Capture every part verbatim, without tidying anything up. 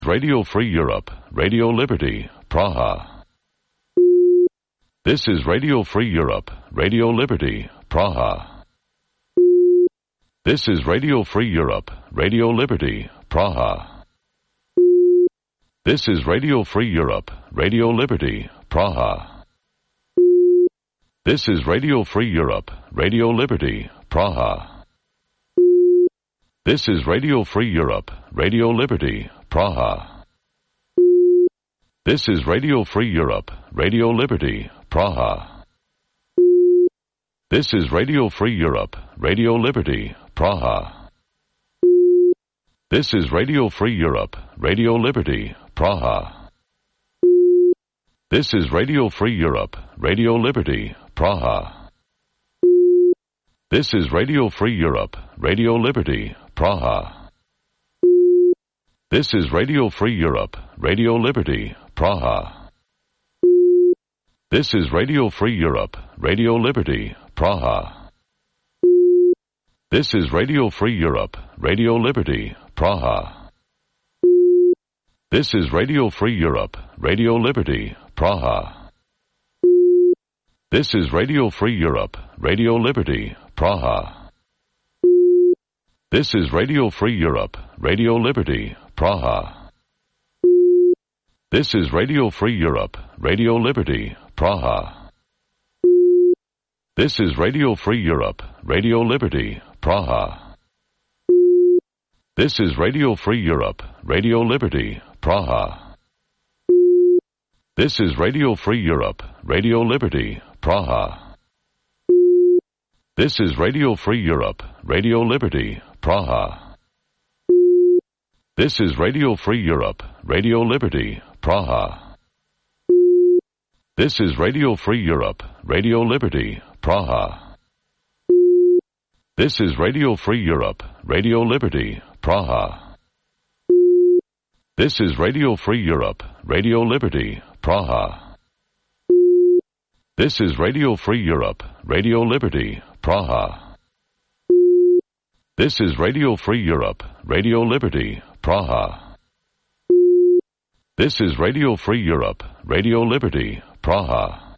Radio Free Europe, Radio Liberty, Praha. This is Radio Free Europe, Radio Liberty, Praha. This is Radio Free Europe, Radio Liberty, Praha. This is Radio Free Europe, Radio Liberty, Praha. This is Radio Free Europe, Radio Liberty, Praha. This is Radio Free Europe, Radio Liberty, Praha. This is Radio Free Europe, Radio Liberty, Praha. This is Radio Free Europe, Radio Liberty, Praha. This is Radio Free Europe, Radio Liberty, Praha. This is Radio Free Europe, Radio Liberty, Praha. This is Radio Free Europe, Radio Liberty, Praha. This is Radio Free Europe, Radio Liberty, Praha. This is Radio Free Europe, Radio Liberty, Praha. This is Radio Free Europe, Radio Liberty, Praha. This is Radio Free Europe, Radio Liberty, Praha. This is Radio Free Europe, Radio Liberty, Praha. This is Radio Free Europe, Radio Liberty, Praha. This is Radio Free Europe, Radio Liberty, Praha. This is Radio Free Europe, Radio Liberty, Praha. This is Radio Free Europe, Radio Liberty, Praha. This is Radio Free Europe, Radio Liberty, Praha. This is Radio Free Europe, Radio Liberty, Praha. This is Radio Free Europe, Radio Liberty, Praha. This is Radio Free Europe, Radio Liberty, Praha. This is Radio Free Europe, Radio Liberty, Praha. This is Radio Free Europe, Radio Liberty, Praha. This is Radio Free Europe, Radio Liberty, Praha. This is Radio Free Europe, Radio Liberty, Praha. This is Radio Free Europe, Radio Liberty, Praha.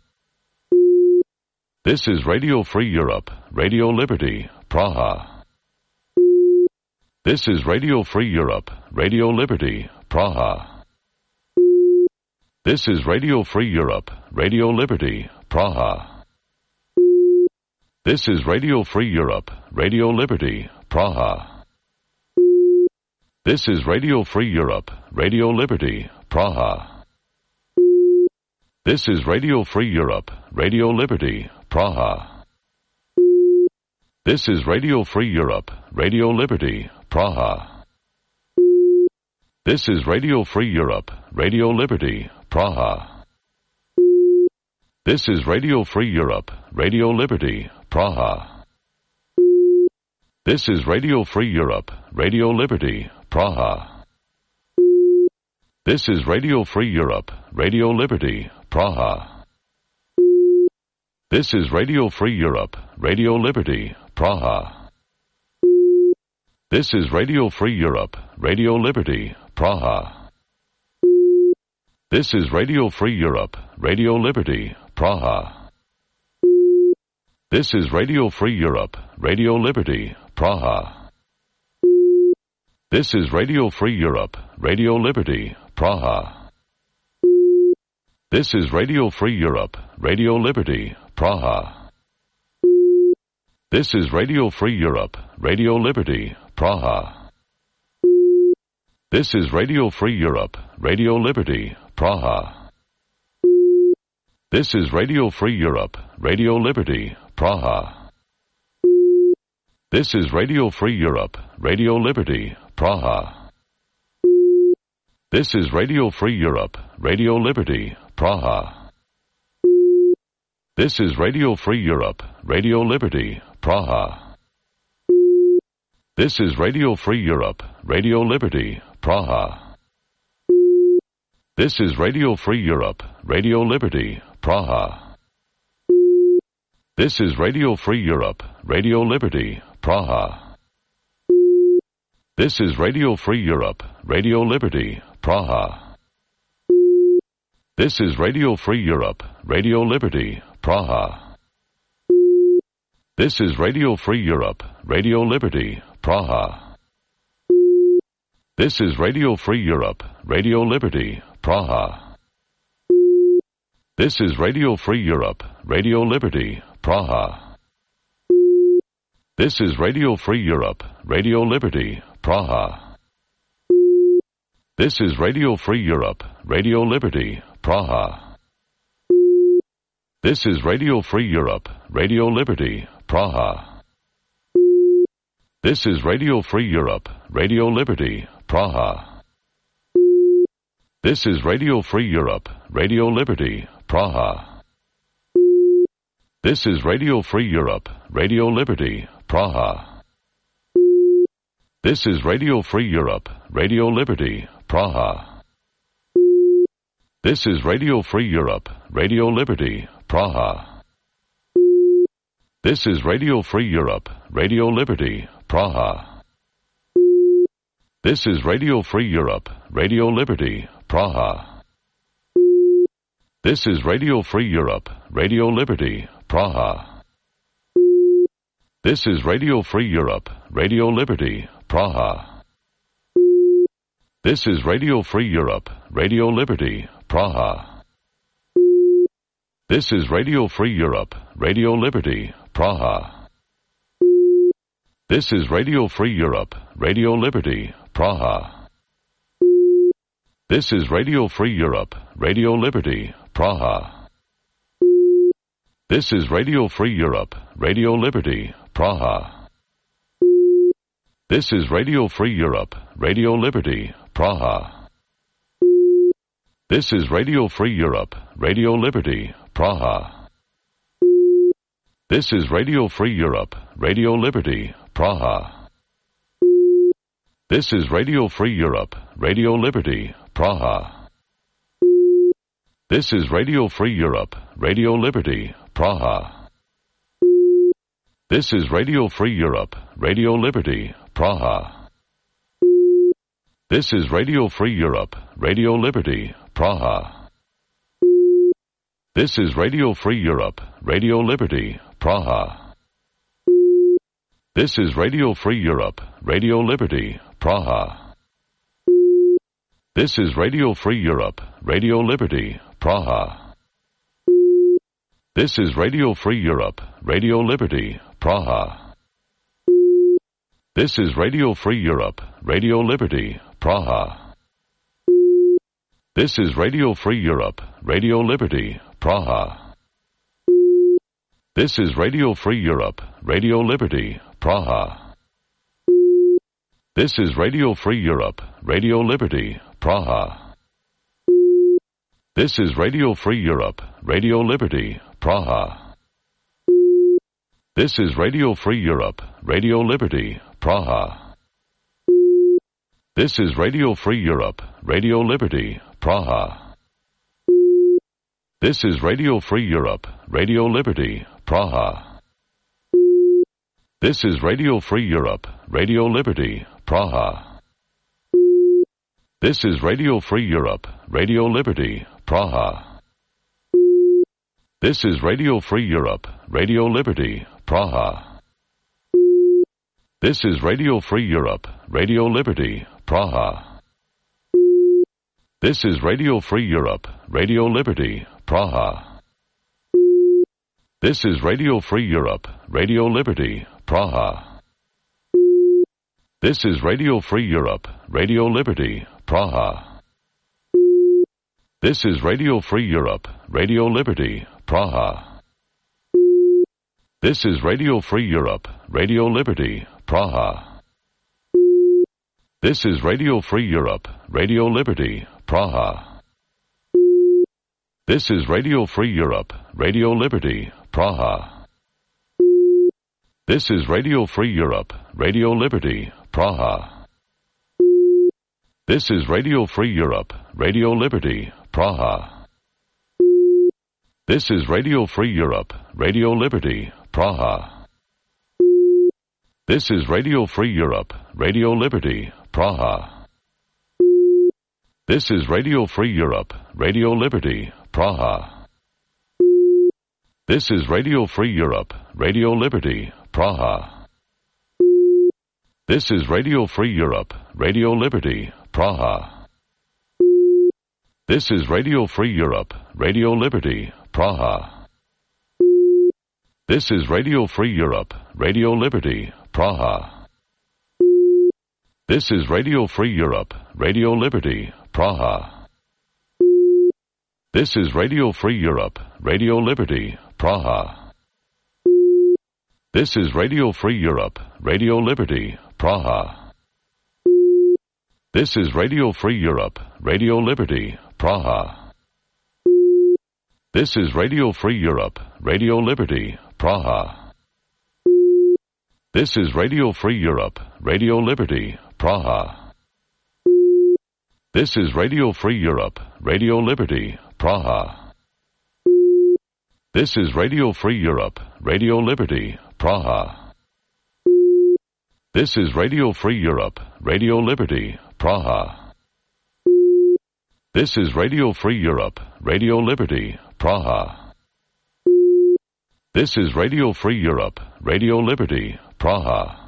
This is Radio Free Europe, Radio Liberty, Praha. This is Radio Free Europe, Radio Liberty, Praha. This is Radio Free Europe, Radio Liberty, Praha. This is Radio Free Europe, Radio Liberty, Praha. This is Radio Free Europe, Radio Liberty, Praha. This is Radio Free Europe, Radio Liberty, Praha. This is Radio Free Europe, Radio Liberty, Praha. This is Radio Free Europe, Radio Liberty, Praha. This is Radio Free Europe, Radio Liberty, Praha. This is Radio Free Europe, Radio Liberty, Praha. This is Radio Free Europe, Radio Liberty, Praha. This is Radio Free Europe, Radio Liberty, Praha. This is Radio Free Europe, Radio Liberty, Praha. This is Radio Free Europe, Radio Liberty, Praha. This is Radio Free Europe, Radio Liberty, Praha. This is Radio Free Europe, Radio Liberty, Praha. This is Radio Free Europe, Radio Liberty, Praha. This is Radio Free Europe, Radio Liberty, Praha. This is Radio Free Europe, Radio Liberty, Praha. This is Radio Free Europe, Radio Liberty, Praha. This is Radio Free Europe, Radio Liberty, Praha. This is Radio Free Europe, Radio Liberty, Praha. This is Radio Free Europe, Radio Liberty, Praha. This is Radio Free Europe, Radio Liberty, Praha. This is Radio Free Europe, Radio Liberty, Praha. This is Radio Free Europe, Radio Liberty, Praha. This is Radio Free Europe, Radio Liberty, Praha. This is Radio Free Europe, Radio Liberty, Praha. This is Radio Free Europe, Radio Liberty, Praha. This is Radio Free Europe, Radio Liberty, Praha. This is Radio Free Europe, Radio Liberty, Praha. This is Radio Free Europe, Radio Liberty, Praha. This is Radio Free Europe, Radio Liberty, Praha. This is Radio Free Europe, Radio Liberty, Praha. This is Radio Free Europe, Radio Liberty, Praha. This is Radio Free Europe, Radio Liberty, Praha. This is Radio Free Europe, Radio Liberty, Praha. This is Radio Free Europe, Radio Liberty, Praha. This is Radio Free Europe, Radio Liberty, Praha. This is Radio Free Europe, Radio Liberty, Praha. This is Radio Free Europe, Radio Liberty, Praha. This is Radio Free Europe, Radio Liberty, Praha. This is Radio Free Europe, Radio Liberty, Praha. This is Radio Free Europe, Radio Liberty, Praha. This is Radio Free Europe, Radio Liberty, Praha. This is Radio Free Europe, Radio Liberty, Praha. This is Radio Free Europe, Radio Liberty, Praha. This is Radio Free Europe, Radio Liberty, Praha. This is Radio Free Europe, Radio Liberty, Praha. This is Radio Free Europe, Radio Liberty, Praha. This is Radio Free Europe, Radio Liberty, Praha. This is Radio Free Europe, Radio Liberty, Praha. This is Radio Free Europe, Radio Liberty, Praha. This is Radio Free Europe, Radio Liberty, Praha. This is Radio Free Europe, Radio Liberty, Praha. This is Radio Free Europe, Radio Liberty, Praha. This is Radio Free Europe, Radio Liberty, Praha. This is Radio Free Europe, Radio Liberty, Praha. This is Radio Free Europe, Radio Liberty, Praha. This is Radio Free Europe, Radio Liberty, Praha. This is Radio Free Europe, Radio Liberty, Praha. This is Radio Free Europe, Radio Liberty, Praha. This is Radio Free Europe, Radio Liberty, Praha. This is Radio Free Europe, Radio Liberty, Praha. This is Radio Free Europe, Radio Liberty, Praha. This is Radio Free Europe, Radio Liberty, Praha. This is Radio Free Europe, Radio Liberty, Praha. This is Radio Free Europe, Radio Liberty, Praha. This is Radio Free Europe, Radio Liberty, Praha. This is Radio Free Europe, Radio Liberty, Praha. This is Radio Free Europe, Radio Liberty, Praha. This is Radio Free Europe, Radio Liberty, Praha. This is Radio Free Europe, Radio Liberty, Praha. This is Radio Free Europe, Radio Liberty, Praha. This is Radio Free Europe, Radio Liberty, Praha. This is Radio Free Europe, Radio Liberty, Praha. This is Radio Free Europe, Radio Liberty, Praha. This is Radio Free Europe, Radio Liberty, Praha. This is Radio Free Europe, Radio Liberty, Praha. This is Radio Free Europe, Radio Liberty, Praha. This is Radio Free Europe, Radio Liberty, Praha. This is Radio Free Europe, Radio Liberty, Praha. This is Radio Free Europe, Radio Liberty, Praha. This is Radio Free Europe, Radio Liberty, Praha. This is Radio Free Europe, Radio Liberty, Praha. This is Radio Free Europe, Radio Liberty, Praha. This is Radio Free Europe, Radio Liberty, Praha. This is Radio Free Europe, Radio Liberty, Praha. This is Radio Free Europe, Radio Liberty, Praha. This is Radio Free Europe, Radio Liberty, Praha. This is Radio Free Europe, Radio Liberty, Praha. This is Radio Free Europe, Radio Liberty, Praha. This is Radio Free Europe, Radio Liberty, Praha. This is Radio Free Europe, Radio Liberty, Praha. This is Radio Free Europe, Radio Liberty, Praha. This is Radio Free Europe, Radio Liberty, Praha. This is Radio Free Europe, Radio Liberty, Praha. This is Radio Free Europe, Radio Liberty, Praha.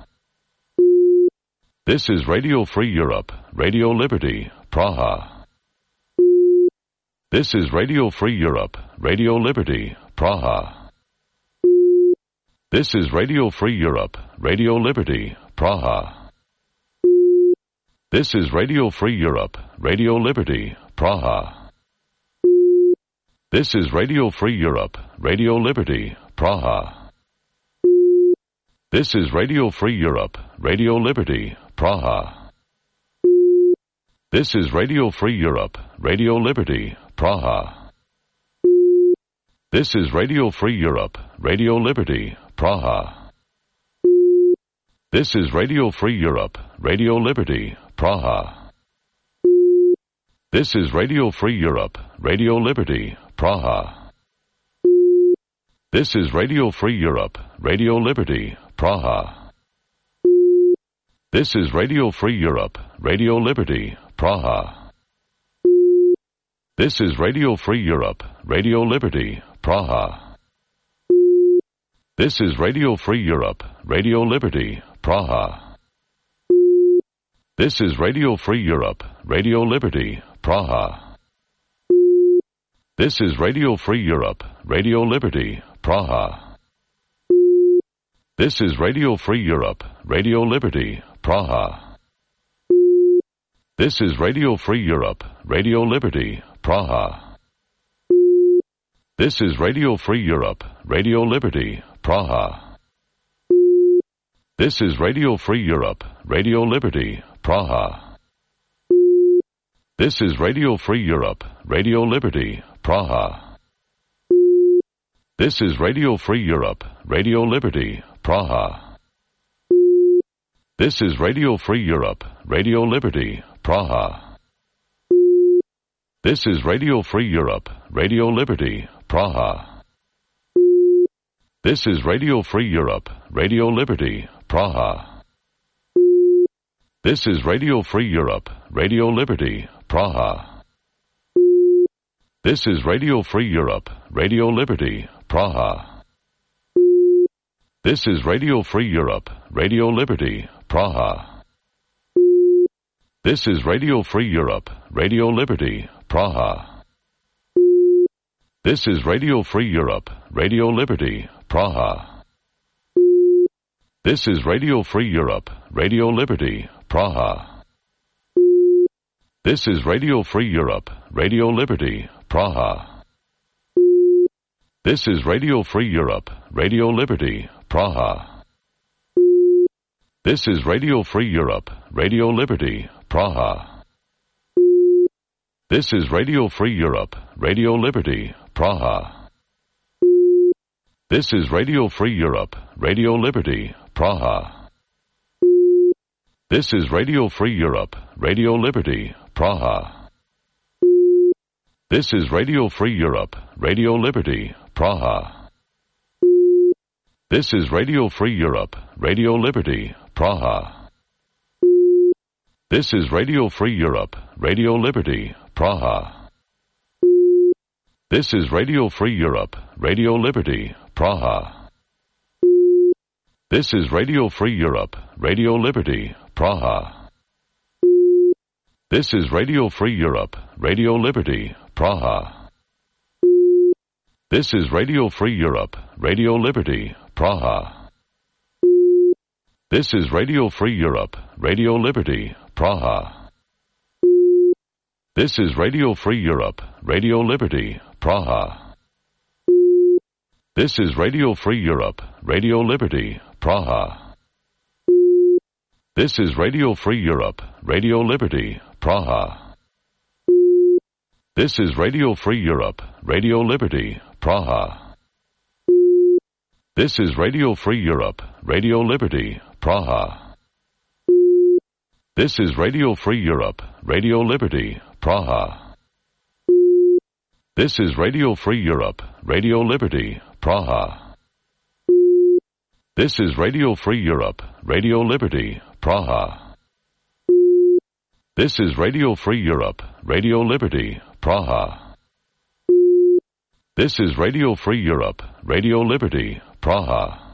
This is Radio Free Europe, Radio Liberty, Praha. This is Radio Free Europe, Radio Liberty, Praha. This is Radio Free Europe, Radio Liberty, Praha. This is Radio Free Europe, Radio Liberty, Praha. This is Radio Free Europe, Radio Liberty, Praha. This is Radio Free Europe, Radio Liberty, Praha. This is Radio Free Europe, Radio Liberty, Praha. This is Radio Free Europe, Radio Liberty, Praha. This is Radio Free Europe, Radio Liberty, Praha. This is Radio Free Europe, Radio Liberty, Praha. This is Radio Free Europe, Radio Liberty, Praha. This is Radio Free Europe, Radio Liberty, Praha. This is Radio Free Europe, Radio Liberty, Praha. This is Radio Free Europe, Radio Liberty, Praha. This is Radio Free Europe, Radio Liberty, Praha. This is Radio Free Europe, Radio Liberty, Praha. This is Radio Free Europe, Radio Liberty, Praha. This is Radio Free Europe, Radio Liberty, Praha. This is Radio Free Europe, Radio Liberty, Praha. This is Radio Free Europe, Radio Liberty, Praha. This is Radio Free Europe, Radio Liberty, Praha. This is Radio Free Europe, Radio Liberty, Praha. This is Radio Free Europe, Radio Liberty, Praha. This is Radio Free Europe, Radio Liberty, Praha. This is Radio Free Europe, Radio Liberty, Praha. This is Radio Free Europe, Radio Liberty, Praha. This is Radio Free Europe, Radio Liberty, Praha. This is Radio Free Europe, Radio Liberty, Praha. This is Radio Free Europe, Radio Liberty, Praha. This is Radio Free Europe, Radio Liberty, Praha. This is Radio Free Europe, Radio Liberty, Praha. This is Radio Free Europe, Radio Liberty, Praha. This is Radio Free Europe, Radio Liberty, Praha. This is Radio Free Europe, Radio Liberty, Praha. This is Radio Free Europe, Radio Liberty, Praha. This is Radio Free Europe, Radio Liberty, Praha. This is Radio Free Europe, Radio Liberty, Praha. This is Radio Free Europe, Radio Liberty, Praha. This is Radio Free Europe, Radio Liberty, Praha. This is Radio Free Europe, Radio Liberty, Praha. This is Radio Free Europe, Radio Liberty, Praha. This is Radio Free Europe, Radio Liberty, Praha. This is Radio Free Europe, Radio Liberty, Praha. This is Radio Free Europe, Radio Liberty, Praha. This is Radio Free Europe, Radio Liberty, Praha. This is Radio Free Europe, Radio Liberty, Praha. This is Radio Free Europe, Radio Liberty, Praha. This is Radio Free Europe, Radio Liberty, Praha. This is Radio Free Europe, Radio Liberty, Praha. This is Radio Free Europe, Radio Liberty, Praha. This is Radio Free Europe, Radio Liberty, Praha. This is Radio Free Europe, Radio Liberty, Praha. This is Radio Free Europe, Radio Liberty, Praha. This is Radio Free Europe, Radio Liberty, Praha. This is Radio Free Europe, Radio Liberty, Praha.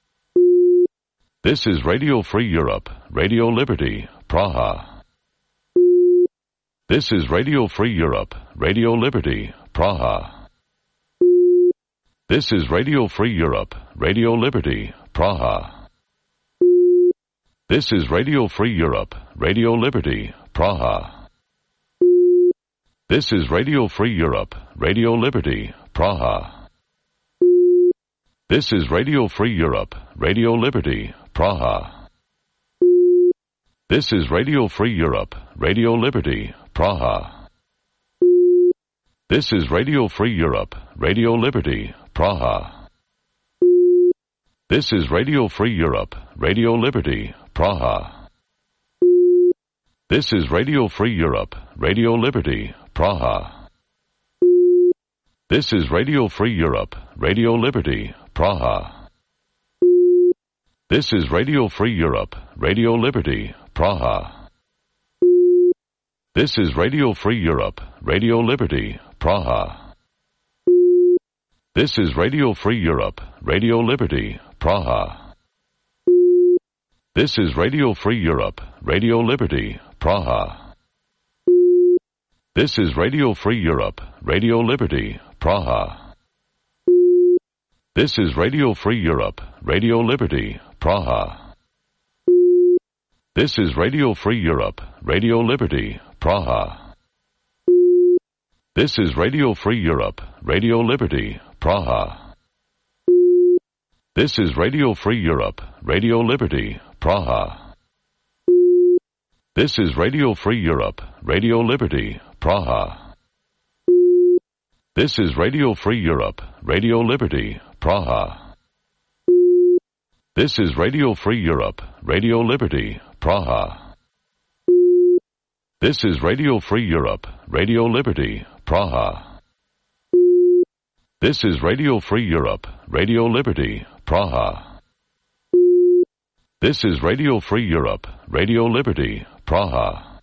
This is Radio Free Europe, Radio Liberty, Praha. This is Radio Free Europe, Radio Liberty, Praha. This is Radio Free Europe, Radio Liberty, Praha. This is Radio Free Europe, Radio Liberty, Praha. This is Radio Free Europe, Radio Liberty, Praha. This is Radio Free Europe, Radio Liberty, Praha. This is Radio Free Europe, Radio Liberty, Praha. This is Radio Free Europe, Radio Liberty, Praha. This is Radio Free Europe, Radio Liberty, Praha. This is Radio Free Europe, Radio Liberty, Praha. This is Radio Free Europe, Radio Liberty, Praha. This is Radio Free Europe, Radio Liberty, Praha. This is Radio Free Europe, Radio Liberty, Praha. This is Radio Free Europe, Radio Liberty, Praha. This is Radio Free Europe, Radio Liberty, Praha. This is Radio Free Europe, Radio Liberty, Praha. This is Radio Free Europe, Radio Liberty, Praha. This is Radio Free Europe, Radio Liberty, Praha. This is Radio Free Europe, Radio Liberty, Praha. This is Radio Free Europe, Radio Liberty, Praha. This is Radio Free Europe, Radio Liberty, Praha. This is Radio Free Europe, Radio Liberty, Praha. This is Radio Free Europe, Radio Liberty, Praha. This is Radio Free Europe, Radio Liberty, Praha. This is Radio Free Europe, Radio Liberty, Praha. This is Radio Free Europe, Radio Liberty, Praha.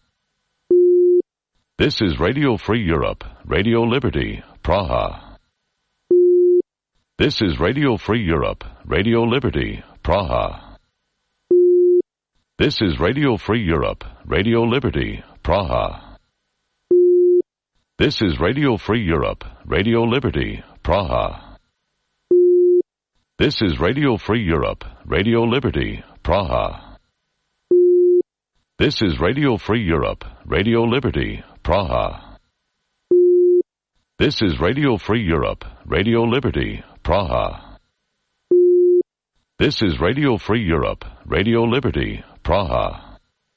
This is Radio Free Europe, Radio Liberty, Praha. This is Radio Free Europe, Radio Liberty, Praha. This is Radio Free Europe, Radio Liberty, Praha. This is Radio Free Europe, Radio Liberty, Praha. This is Radio Free Europe, Radio Liberty, Praha. This is Radio Free Europe, Radio Liberty, Praha. This is Radio Free Europe, Radio Liberty, Praha. This is Radio Free Europe, Radio Liberty, Praha.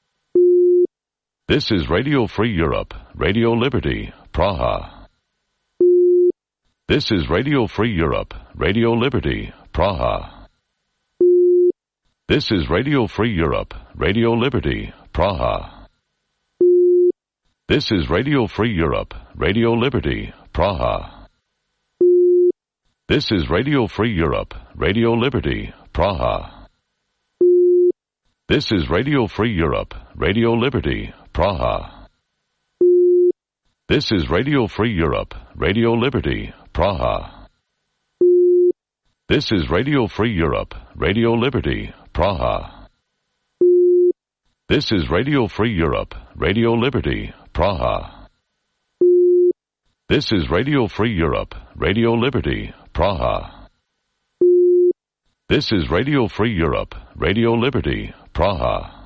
This is Radio Free Europe, Radio Liberty, Praha. This is Radio Free Europe, Radio Liberty, Praha. This is Radio Free Europe, Radio Liberty, Praha. This is Radio Free Europe, Radio Liberty, Praha. This is Radio Free Europe, Radio Liberty, Praha. This is Radio Free Europe, Radio Liberty, Praha. This is Radio Free Europe, Radio Liberty, Praha. This is Radio Free Europe, Radio Liberty, Praha. This is Radio Free Europe, Radio Liberty, Praha. This is Radio Free Europe, Radio Liberty, Praha. This is Radio Free Europe, Radio Liberty, Praha.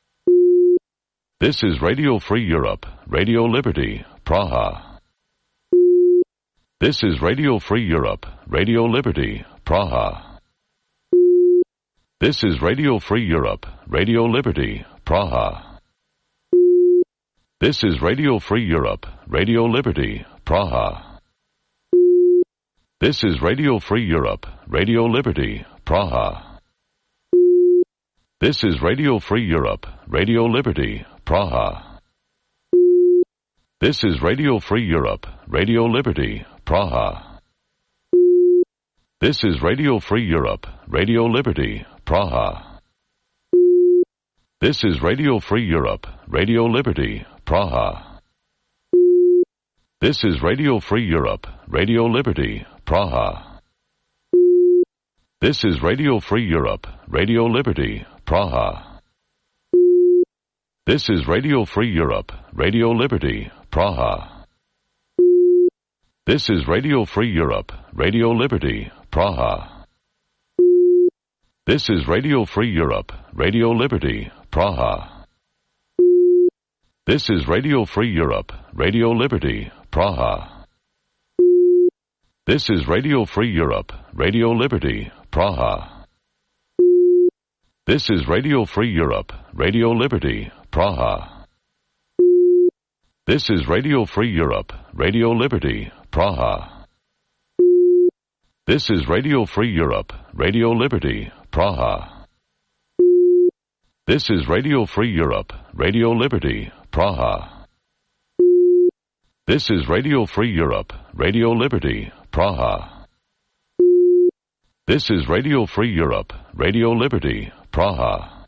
This is Radio Free Europe, Radio Liberty, Praha. This is Radio Free Europe, Radio Liberty, Praha. This is Radio Free Europe, Radio Liberty, Praha. This is Radio Free Europe, Radio Liberty, Praha. This is Radio Free Europe, Radio Liberty, Praha. This is Radio Free Europe, Radio Liberty, Praha. This is Radio Free Europe, Radio Liberty, Praha. This is Radio Free Europe, Radio Liberty, Praha. This is Radio Free Europe, Radio Liberty, Praha. This is Radio Free Europe, Radio Liberty, Praha. This is Radio Free Europe, Radio Liberty, Praha. This is Radio Free Europe, Radio Liberty, Praha. This is Radio Free Europe, Radio Liberty, Praha. This is Radio Free Europe, Radio Liberty, Praha. This is Radio Free Europe, Radio Liberty, Praha. This is Radio Free Europe, Radio Liberty, Praha. This is Radio Free Europe, Radio Liberty, Praha. This is Radio Free Europe, Radio Liberty, Praha. This is Radio Free Europe, Radio Liberty, Praha. This is Radio Free Europe, Radio Liberty, Praha. This is Radio Free Europe, Radio Liberty, Praha. This is Radio Free Europe, Radio Liberty, Praha.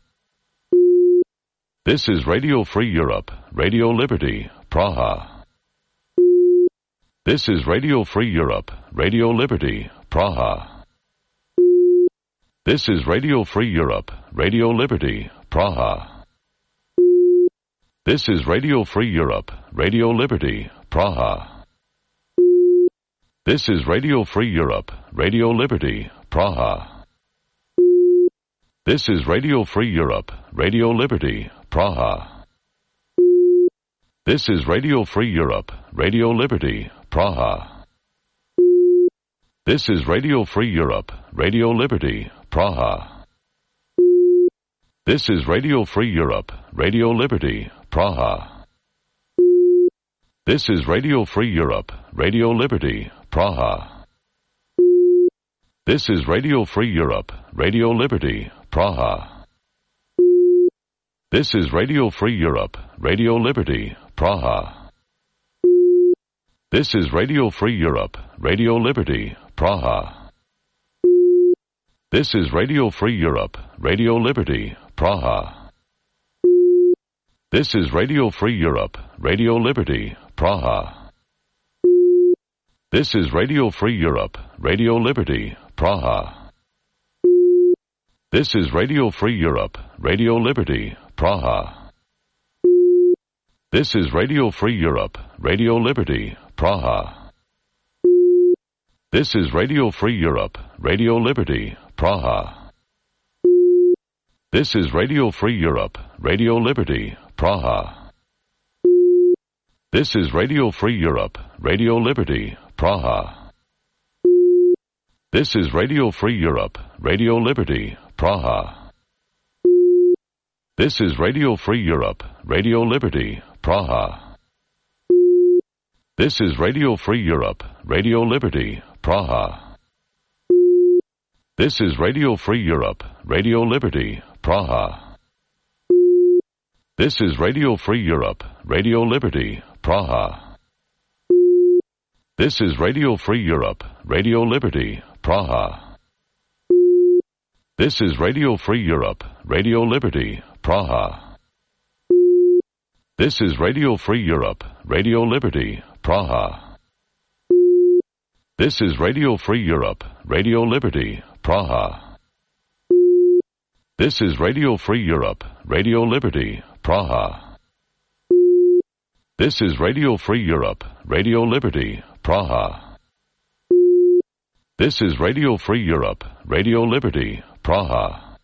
This is Radio Free Europe, Radio Liberty, Praha. This is Radio Free Europe, Radio Liberty, Praha. This is Radio Free Europe, Radio Liberty, Praha. This is Radio Free Europe, Radio Liberty, Praha. This is Radio Free Europe, Radio Liberty, Praha. This is Radio Free Europe, Radio Liberty, Praha. This is Radio Free Europe, Radio Liberty, Praha. This is Radio Free Europe, Radio Liberty, Praha. This is Radio Free Europe, Radio Liberty, Praha. This is Radio Free Europe, Radio Liberty, Praha. This is Radio Free Europe, Radio Liberty, Praha. This is Radio Free Europe, Radio Liberty, Praha. This is Radio Free Europe, Radio Liberty, Praha. This is Radio Free Europe, Radio Liberty, Praha. This is Radio Free Europe, Radio Liberty, Praha. This is Radio Free Europe, Radio Liberty, Praha. This is Radio Free Europe, Radio Liberty, Praha. This is Radio Free Europe, Radio Liberty, Praha. This is Radio Free Europe, Radio Liberty, Praha. This is Radio Free Europe, Radio Liberty, Praha. This is Radio Free Europe, Radio Liberty, Praha. This is Radio Free Europe, Radio Liberty, Praha. This is Radio Free Europe, Radio Liberty, Praha. This is Radio Free Europe, Radio Liberty, Praha. This is Radio Free Europe, Radio Liberty, Praha. This is Radio Free Europe, Radio Liberty, Praha. This is Radio Free Europe, Radio Liberty, Praha. This is Radio Free Europe, Radio Liberty, Praha. This is Radio Free Europe, Radio Liberty, Praha. This is Radio Free Europe, Radio Liberty, Praha. This is Radio Free Europe, Radio Liberty, Praha. This is Radio Free Europe, Radio Liberty, Praha. This is Radio Free Europe, Radio Liberty, Praha.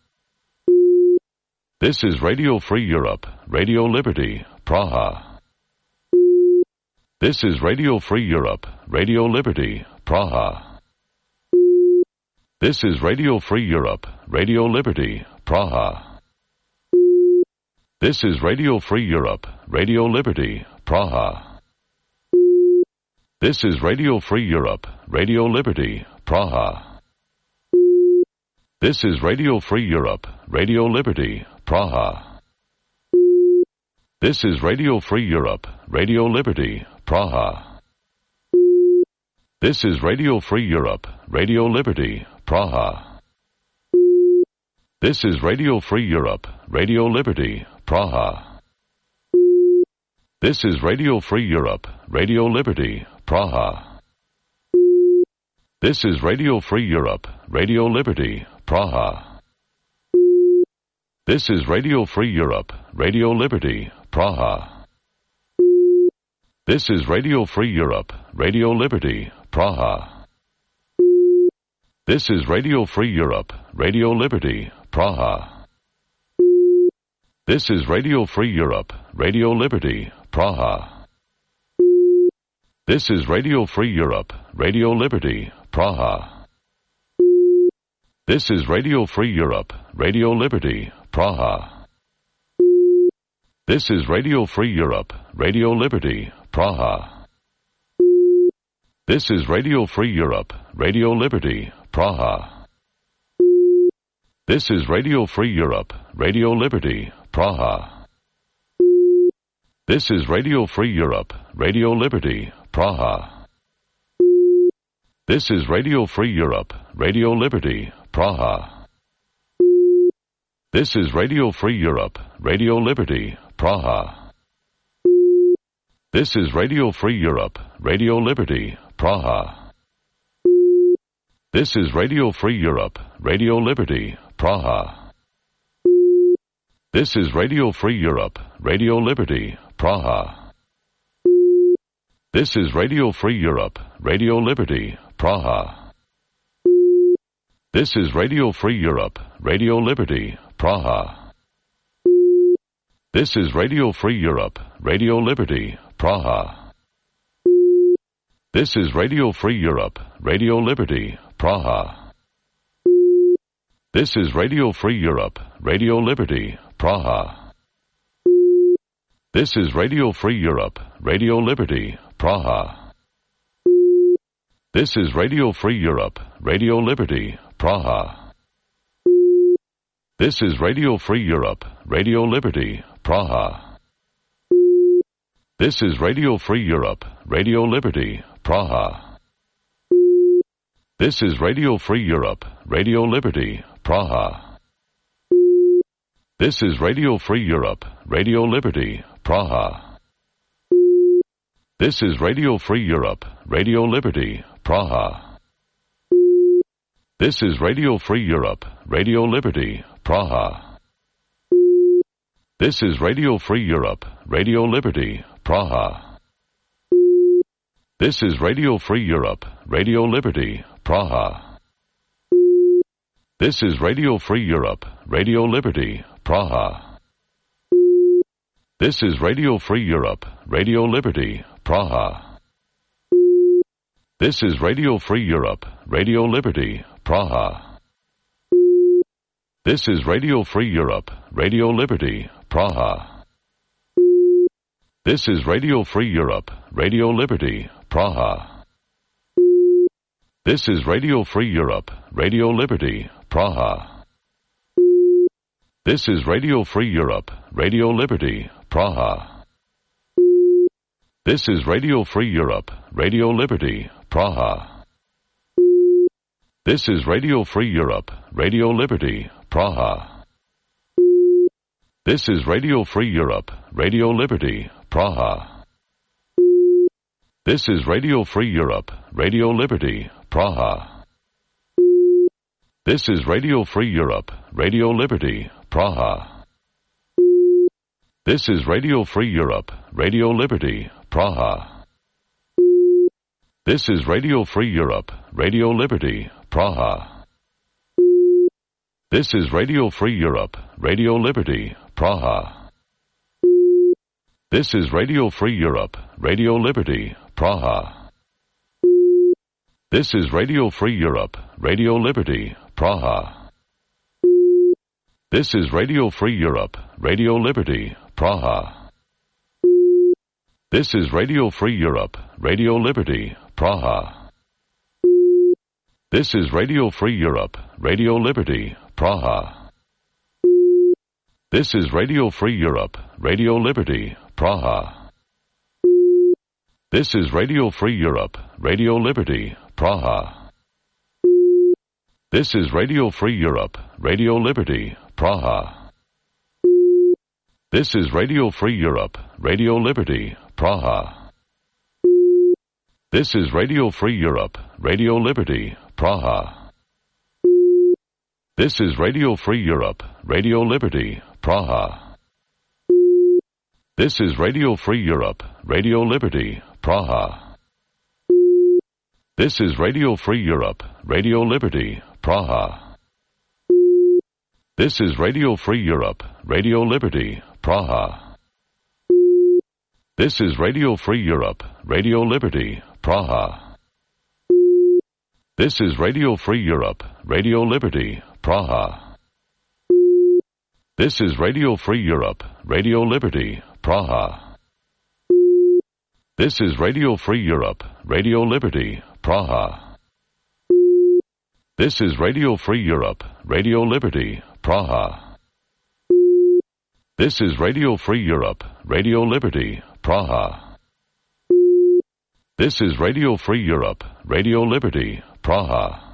This is Radio Free Europe, Radio Liberty, Praha. This is Radio Free Europe, Radio Liberty, Praha. This is Radio Free Europe, Radio Liberty, Praha. This is Radio Free Europe, Radio Liberty, Praha. This is Radio Free Europe, Radio Liberty, Praha. This is Radio Free Europe, Radio Liberty, Praha. This is Radio Free Europe, Radio Liberty, Praha. This is Radio Free Europe, Radio Liberty, Praha. This is Radio Free Europe, Radio Liberty, Praha. This is Radio Free Europe, Radio Liberty, Praha. This is Radio Free Europe, Radio Liberty, Praha. This is Radio Free Europe, Radio Liberty, Praha. This is Radio Free Europe, Radio Liberty, Praha. This is Radio Free Europe, Radio Liberty, Praha. This is Radio Free Europe, Radio Liberty, Praha. This is Radio Free Europe, Radio Liberty, Praha. This is Radio Free Europe, Radio Liberty, Praha. This is Radio Free Europe, Radio Liberty, Praha. This is Radio Free Europe, Radio Liberty, Praha. This is Radio Free Europe, Radio Liberty, Praha. This is Radio Free Europe, Radio Liberty, Praha. This is Radio Free Europe, Radio Liberty, Praha. This is Radio Free Europe, Radio Liberty, Praha. This is Radio Free Europe, Radio Liberty, Praha. This is Radio Free Europe, Radio Liberty, Praha. This is Radio Free Europe, Radio Liberty, Praha. This is Radio Free Europe, Radio Liberty, Praha. This is Radio Free Europe, Radio Liberty, Praha. This is Radio Free Europe, Radio Liberty, Praha. This is Radio Free Europe, Radio Liberty, Praha. This is Radio Free Europe, Radio Liberty, Praha. This is Radio Free Europe, Radio Liberty, Praha. This is Radio Free Europe, Radio Liberty, Praha. This is Radio Free Europe, Radio Liberty, Praha. This is Radio Free Europe, Radio Liberty, Praha. This is Radio Free Europe, Radio Liberty, Praha. This is Radio Free Europe, Radio Liberty, Praha. This is Radio Free Europe, Radio Liberty, Praha. This is Radio Free Europe, Radio Liberty, Praha. This is Radio Free Europe, Radio Liberty, Praha. This is Radio Free Europe, Radio Liberty, Praha. This is Radio Free Europe, Radio Liberty, Praha. This is Radio Free Europe, Radio Liberty, Praha. This is Radio Free Europe, Radio Liberty, Praha. This is Radio Free Europe, Radio Liberty, Praha. This is Radio Free Europe, Radio Liberty, Praha. This is Radio Free Europe, Radio Liberty, Praha. This is Radio Free Europe, Radio Liberty, Praha. This is Radio Free Europe, Radio Liberty, Praha. This is Radio Free Europe, Radio Liberty, Praha. This is Radio Free Europe, Radio Liberty, Praha. This is Radio Free Europe, Radio Liberty, Praha. This is Radio Free Europe, Radio Liberty, Praha. This is Radio Free Europe, Radio Liberty, Praha. This is Radio Free Europe, Radio Liberty, Praha. This is Radio Free Europe, Radio Liberty, Praha. This is Radio Free Europe, Radio Liberty, Praha. This is Radio Free Europe, Radio Liberty, Praha. This is Radio Free Europe, Radio Liberty, Praha. This is Radio Free Europe, Radio Liberty, Praha. This is Radio Free Europe, Radio Liberty, Praha. This is Radio Free Europe, Radio Liberty, Praha. This is Radio Free Europe, Radio Liberty, Praha. This is Radio Free Europe, Radio Liberty, Praha. This is Radio Free Europe, Radio Liberty, Praha. This is Radio Free Europe, Radio Liberty, Praha. This is Radio Free Europe, Radio Liberty, Praha. This is Radio Free Europe, Radio Liberty, Praha. This is Radio Free Europe, Radio Liberty, Praha. This is Radio Free Europe, Radio Liberty, Praha. This is Radio Free Europe, Radio Liberty, Praha. This is Radio Free Europe, Radio Liberty, Praha. This is Radio Free Europe, Radio Liberty, Praha. This is Radio Free Europe, Radio Liberty, Praha. This is Radio Free Europe, Radio Liberty, Praha. This is Radio Free Europe, Radio Liberty, Praha. This is Radio Free Europe, Radio Liberty, Praha.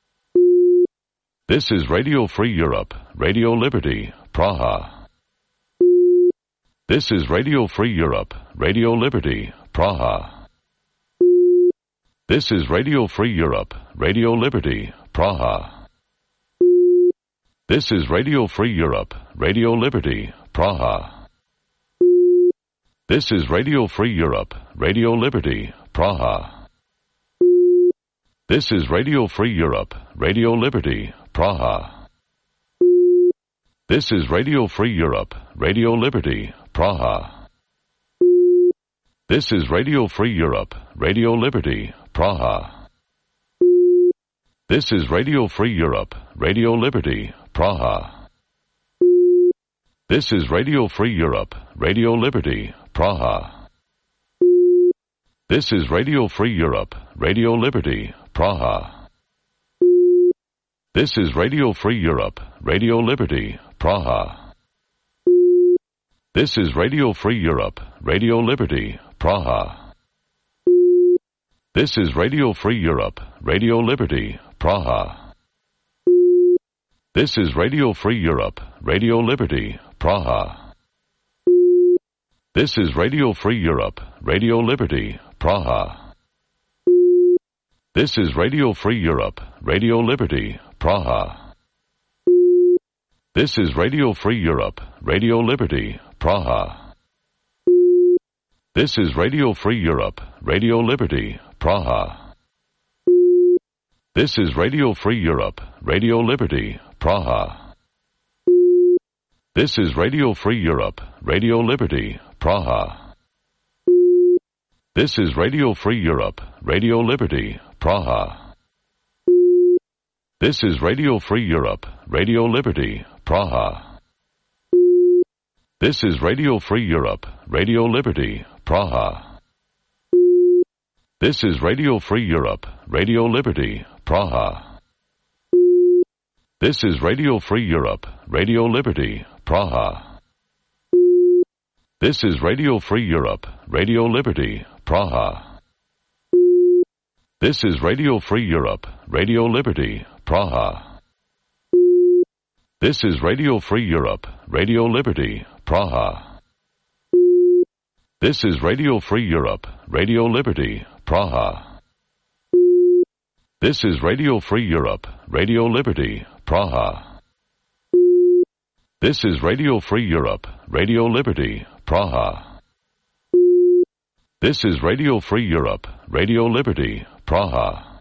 This is Radio Free Europe, Radio Liberty, Praha. This is Radio Free Europe, Radio Liberty, Praha. This is Radio Free Europe, Radio Liberty, Praha. This is Radio Free Europe, Radio Liberty, Praha. This is Radio Free Europe, Radio Liberty, Praha. This is Radio Free Europe, Radio Liberty, Praha. This is Radio Free Europe, Radio Liberty, Praha. This is Radio Free Europe, Radio Liberty, Praha. This is Radio Free Europe, Radio Liberty, Praha. This is Radio Free Europe, Radio Liberty, Praha. This is Radio Free Europe, Radio Liberty, Praha. This is Radio Free Europe, Radio Liberty, Praha. This is Radio Free Europe, Radio Liberty, Praha. This is Radio Free Europe, Radio Liberty, Praha. This is Radio Free Europe, Radio Liberty, Praha. This is Radio Free Europe, Radio Liberty, Praha. This is Radio Free Europe, Radio Liberty, Praha. This is Radio Free Europe, Radio Liberty, Praha. This is Radio Free Europe, Radio Liberty, Praha. This is Radio Free Europe, Radio Liberty, Praha. This is Radio Free Europe, Radio Liberty, Praha. This is Radio Free Europe, Radio Liberty, Praha. This is Radio Free Europe, Radio Liberty, Praha. This is Radio Free Europe, Radio Liberty, Praha. This is Radio Free Europe, Radio Liberty, Praha. This is Radio Free Europe, Radio Liberty, Praha. This is Radio Free Europe, Radio Liberty, Praha. This is Radio Free Europe, Radio Liberty, Praha. This is Radio Free Europe, Radio Liberty, Praha. This is Radio Free Europe, Radio Liberty, Praha. This is Radio Free Europe, Radio Liberty, Praha. This is Radio Free Europe, Radio Liberty, Praha. This is Radio Free Europe, Radio Liberty, Praha.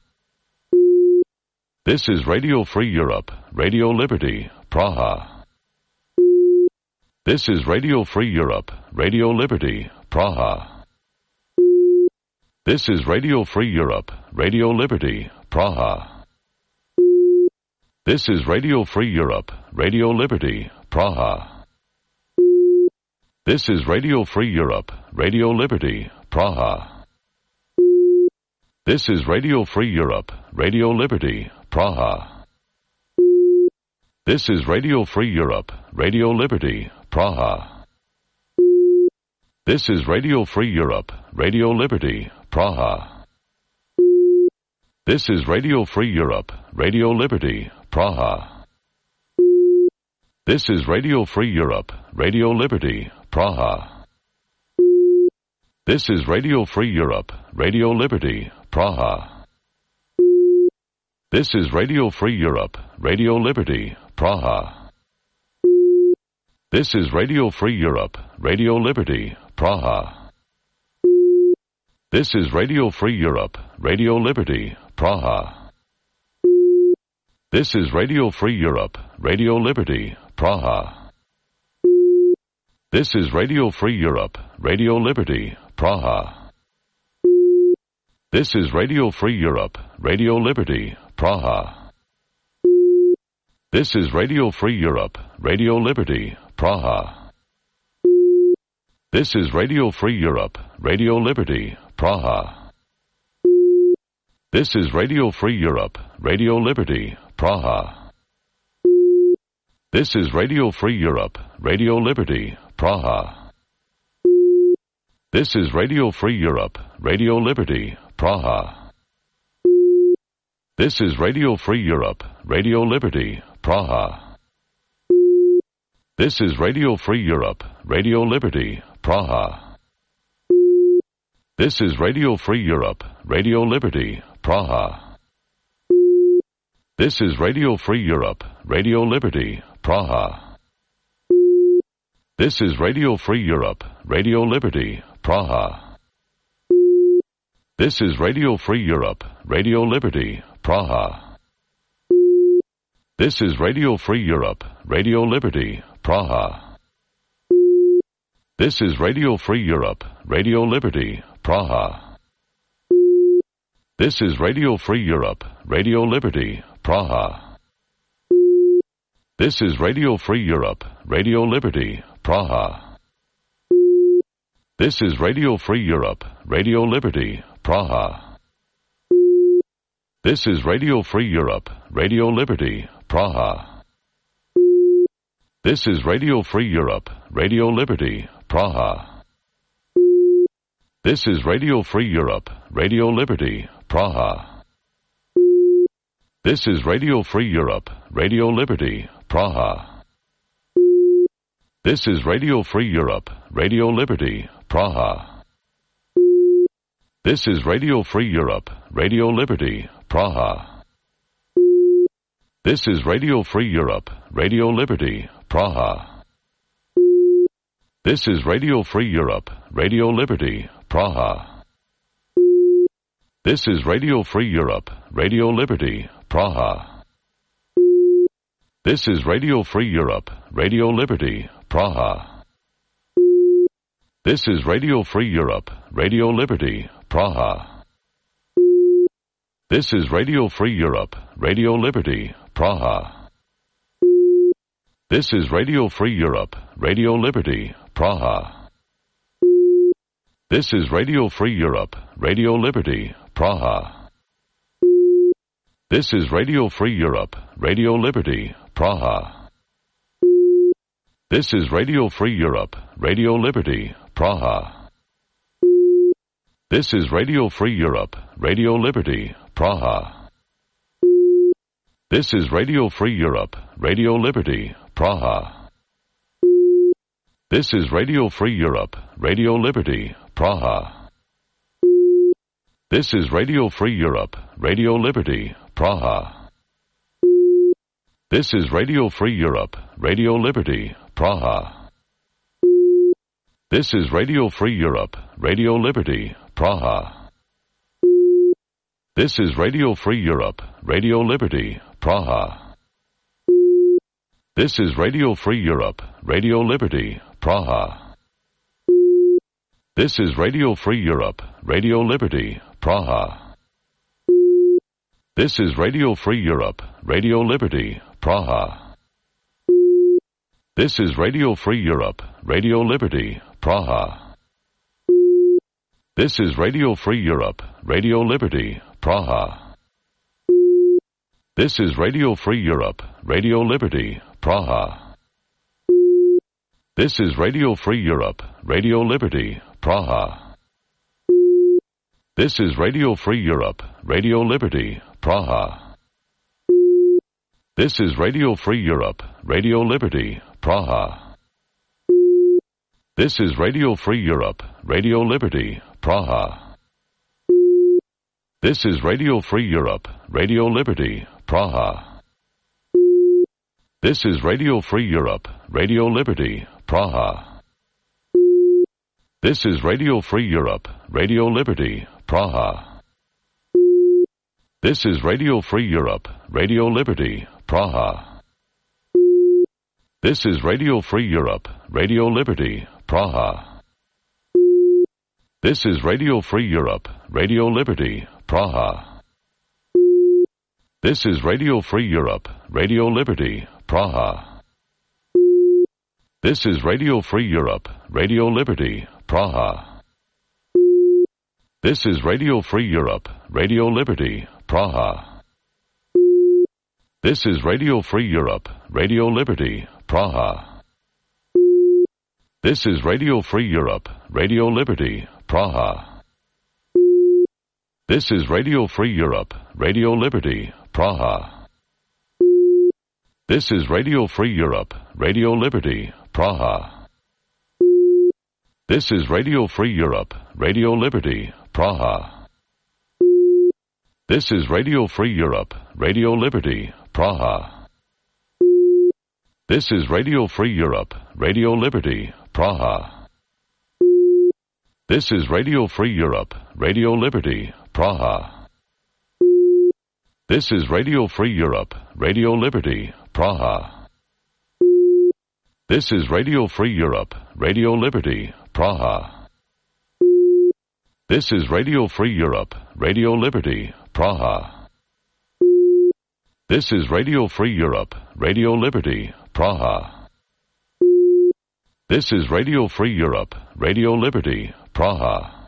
This is Radio Free Europe, Radio Liberty, Praha. This is Radio Free Europe, Radio Liberty, Praha. This is Radio Free Europe, Radio Liberty, Praha. This is Radio Free Europe, Radio Liberty, Praha. This is Radio Free Europe, Radio Liberty, Praha. This is Radio Free Europe, Radio Liberty, Praha. This is Radio Free Europe, Radio Liberty, Praha. This is Radio Free Europe, Radio Liberty, Praha. This is Radio Free Europe, Radio Liberty, Praha. This is Radio Free Europe, Radio Liberty, Praha. This is Radio Free Europe, Radio Liberty, Praha. This is Radio Free Europe, Radio Liberty, Praha. This is Radio Free Europe, Radio Liberty, Praha. This is Radio Free Europe, Radio Liberty, Praha. This is Radio Free Europe, Radio Liberty, Praha. This is Radio Free Europe, Radio Liberty, Praha. This is Radio Free Europe, Radio Liberty, Praha. This is Radio Free Europe, Radio Liberty, Praha. This is Radio Free Europe, Radio Liberty, Praha. This is Radio Free Europe, Radio Liberty, Praha. This is Radio Free Europe, Radio Liberty, Praha. This is Radio Free Europe, Radio Liberty, Praha. This is Radio Free Europe, Radio Liberty, Praha. This is Radio Free Europe, Radio Liberty, Praha. This is Radio Free Europe, Radio Liberty, Praha. This is Radio Free Europe, Radio Liberty, Praha. This is Radio Free Europe, Radio Liberty, Praha. This is Radio Free Europe, Radio Liberty, Praha. This is Radio Free Europe, Radio Liberty, Praha. This is Radio Free Europe, Radio Liberty, Praha. This is Radio Free Europe, Radio Liberty, Praha. This is Radio Free Europe, Radio Liberty, Praha. This is Radio Free Europe, Radio Liberty, Praha. This is Radio Free Europe, Radio Liberty, Praha. This is Radio Free Europe, Radio Liberty, Praha. This is Radio Free Europe, Radio Liberty, Praha. This is Radio Free Europe, Radio Liberty, Praha. This is Radio Free Europe, Radio Liberty, Praha. This is Radio Free Europe, Radio Liberty, Praha. This is Radio Free Europe, Radio Liberty, Praha. This is Radio Free Europe, Radio Liberty, Praha. This is Radio Free Europe, Radio Liberty, Praha. This is Radio Free Europe, Radio Liberty, Praha. This is Radio Free Europe, Radio Liberty, Praha. This is Radio Free Europe, Radio Liberty, Praha. This is Radio Free Europe, Radio Liberty, Praha. This is Radio Free Europe, Radio Liberty, Praha. This is Radio Free Europe, Radio Liberty, Praha. This is Radio Free Europe, Radio Liberty, Praha. This is Radio Free Europe, Radio Liberty, Praha. This is Radio Free Europe, Radio Liberty, Praha. This is Radio Free Europe, Radio Liberty, Praha. This is Radio Free Europe, Radio Liberty, Praha. This is Radio Free Europe, Radio Liberty, Praha. This is Radio Free Europe, Radio Liberty, Praha. This is Radio Free Europe, Radio Liberty, Praha. This is Radio Free Europe, Radio Liberty, Praha. This is Radio Free Europe, Radio Liberty, Praha. This is Radio Free Europe, Radio Liberty, Praha. This is Radio Free Europe, Radio Liberty, Praha. This is Radio Free Europe, Radio Liberty, Praha. This is Radio Free Europe, Radio Liberty, Praha. This is Radio Free Europe, Radio Liberty, Praha. This is Radio Free Europe, Radio Liberty, Praha. This is Radio Free Europe, Radio Liberty, Praha. This is Radio Free Europe, Radio Liberty, Praha. This is Radio Free Europe, Radio Liberty, Praha. This is Radio Free Europe, Radio Liberty, Praha. This is Radio Free Europe, Radio Liberty, Praha. This is Radio Free Europe, Radio Liberty, Praha. This is Radio Free Europe, Radio Liberty, Praha. This is Radio Free Europe, Radio Liberty, Praha. This is Radio Free Europe, Radio Liberty, Praha. This is Radio Free Europe, Radio Liberty, Praha. This is Radio Free Europe, Radio Liberty, Praha. This is Radio Free Europe, Radio Liberty, Praha. This is Radio Free Europe, Radio Liberty, Praha. This is Radio Free Europe, Radio Liberty, Praha. This is Radio Free Europe, Radio Liberty, Praha. This is Radio Free Europe, Radio Liberty, Praha. This is Radio Free Europe, Radio Liberty, Praha. This is Radio Free Europe, Radio Liberty, Praha. This is Radio Free Europe, Radio Liberty, Praha. This is Radio Free Europe, Radio Liberty, Praha. This is Radio Free Europe, Radio Liberty, Praha. This is Radio Free Europe, Radio Liberty, Praha. This is Radio Free Europe, Radio Liberty, Praha. This is Radio Free Europe, Radio Liberty, Praha.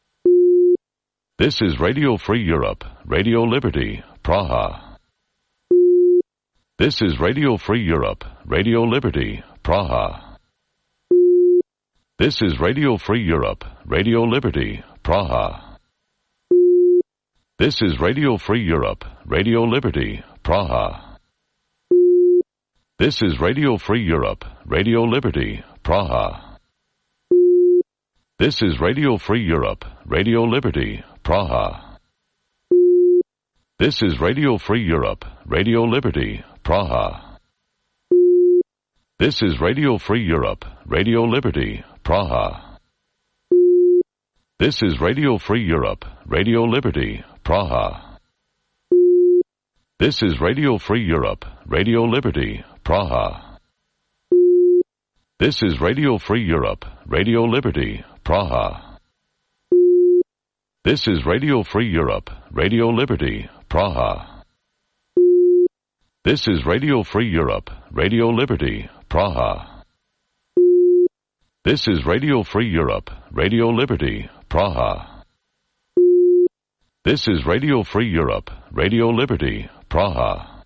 This is Radio Free Europe, Radio Liberty, Praha. This is Radio Free Europe, Radio Liberty, Praha. This is Radio Free Europe, Radio Liberty, Praha. This is Radio Free Europe, Radio Liberty, Praha. This is Radio Free Europe, Radio Liberty, Praha. This is Radio Free Europe, Radio Liberty, Praha. This is Radio Free Europe, Radio Liberty, Praha. This is Radio Free Europe, Radio Liberty, Praha. This is Radio Free Europe, Radio Liberty, Praha. This is Radio Free Europe, Radio Liberty, Praha. This is Radio Free Europe, Radio Liberty, Praha. This is Radio Free Europe, Radio Liberty, Praha. This is Radio Free Europe, Radio Liberty, Praha. This is Radio Free Europe, Radio Liberty, Praha. This is Radio Free Europe, Radio Liberty, Praha.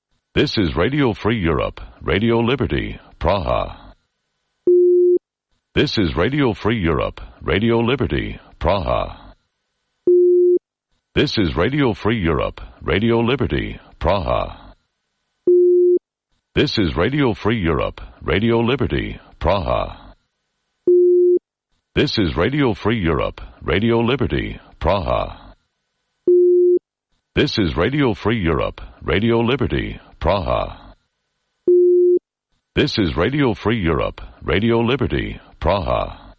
This is Radio Free Europe, Radio Liberty, Praha. This is Radio Free Europe, Radio Liberty, Praha. This is Radio Free Europe, Radio Liberty, Praha. This is Radio Free Europe, Radio Liberty, Praha. This is Radio Free Europe, Radio Liberty, Praha. This is Radio Free Europe, Radio Liberty, Praha. This is Radio Free Europe, Radio Liberty, Praha.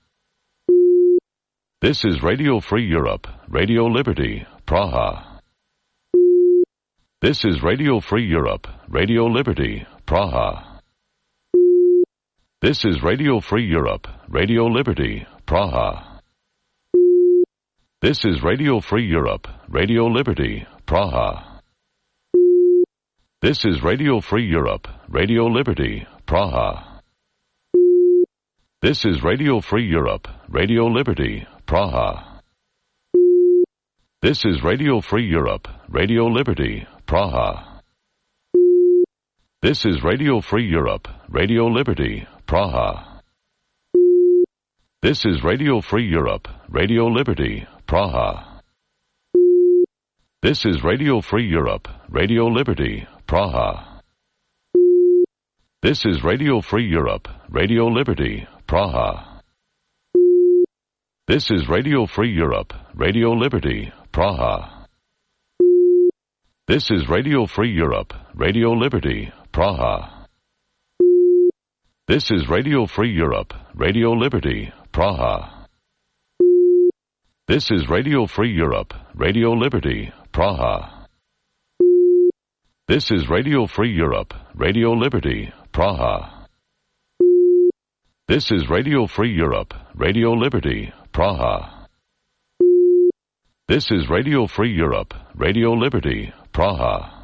This is Radio Free Europe, Radio Liberty, Praha. This is Radio Free Europe, Radio Liberty, Praha. This is Radio Free Europe, Radio Liberty, Praha. This is Radio Free Europe, Radio Liberty, Praha. This is Radio Free Europe, Radio Liberty, Praha. This is Radio Free Europe, Radio Liberty, Praha. This is Radio Free Europe, Radio Liberty, Praha. This is Radio Free Europe, Radio Liberty, Praha. This is Radio Free Europe, Radio Liberty, Praha. This is Radio Free Europe, Radio Liberty, Praha. This is Radio Free Europe, Radio Liberty, Praha. This is Radio Free Europe, Radio Liberty, Praha. This is Radio Free Europe, Radio Liberty, Praha. This is Radio Free Europe, Radio Liberty, Praha. This is Radio Free Europe, Radio Liberty, Praha. This is Radio Free Europe, Radio Liberty, Praha. This is Radio Free Europe, Radio Liberty, Praha. This is Radio Free Europe, Radio Liberty, Praha.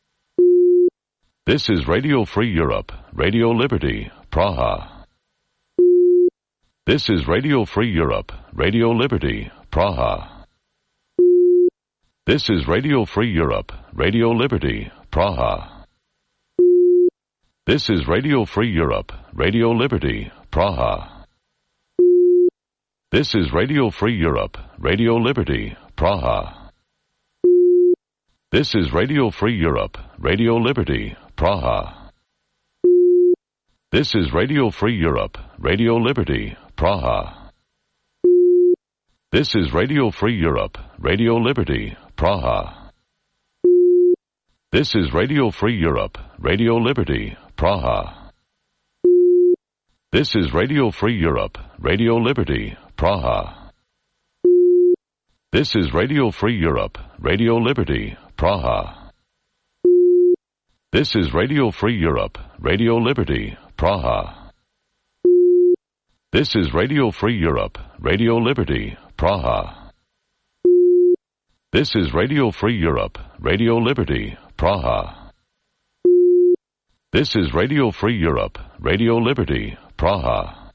This is Radio Free Europe, Radio Liberty, Praha. This is Radio Free Europe, Radio Liberty, Praha. This is Radio Free Europe, Radio Liberty, Praha. This is Radio Free Europe, Radio Liberty, Praha. This is Radio Free Europe, Radio Liberty, Praha. This is Radio Free Europe, Radio Liberty, Praha. This is Radio Free Europe, Radio Liberty, Praha. This is Radio Free Europe, Radio Liberty, Praha. This is Radio Free Europe, Radio Liberty, Praha. This is Radio Free Europe, Radio Liberty, Praha. This is Radio Free Europe, Radio Liberty, Praha. This is Radio Free Europe, Radio Liberty, Praha. This is Radio Free Europe, Radio Liberty, Praha. This is Radio Free Europe, Radio Liberty, Praha. This is Radio Free Europe, Radio Liberty, Praha.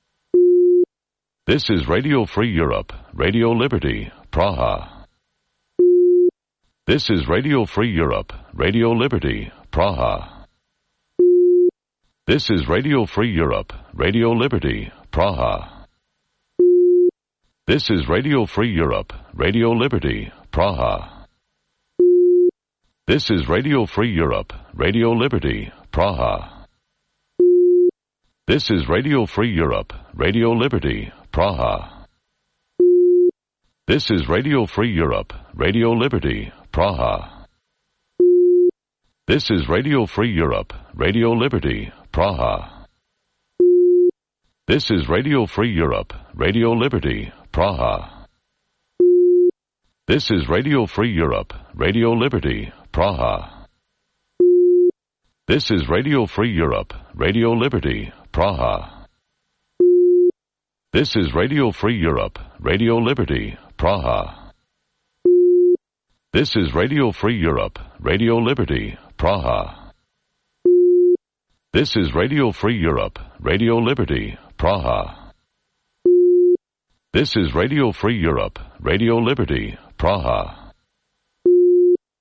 This is Radio Free Europe, Radio Liberty, Praha. This is Radio Free Europe, Radio Liberty, Praha. This is Radio Free Europe, Radio Liberty, Praha. This is Radio Free Europe, Radio Liberty, Praha. This is Radio Free Europe, Radio Liberty, Praha. This is Radio Free Europe, Radio Liberty, Praha. This is Radio Free Europe, Radio Liberty, Praha. This is Radio Free Europe, Radio Liberty, Praha. This is Radio Free Europe, Radio Liberty, Praha. This is Radio Free Europe, Radio Liberty, Praha. This is Radio Free Europe, Radio Liberty, Praha. This is Radio Free Europe, Radio Liberty, Praha. This is Radio Free Europe, Radio Liberty, Praha. This is Radio Free Europe, Radio Liberty, Praha. This is Radio Free Europe, Radio Liberty, Praha.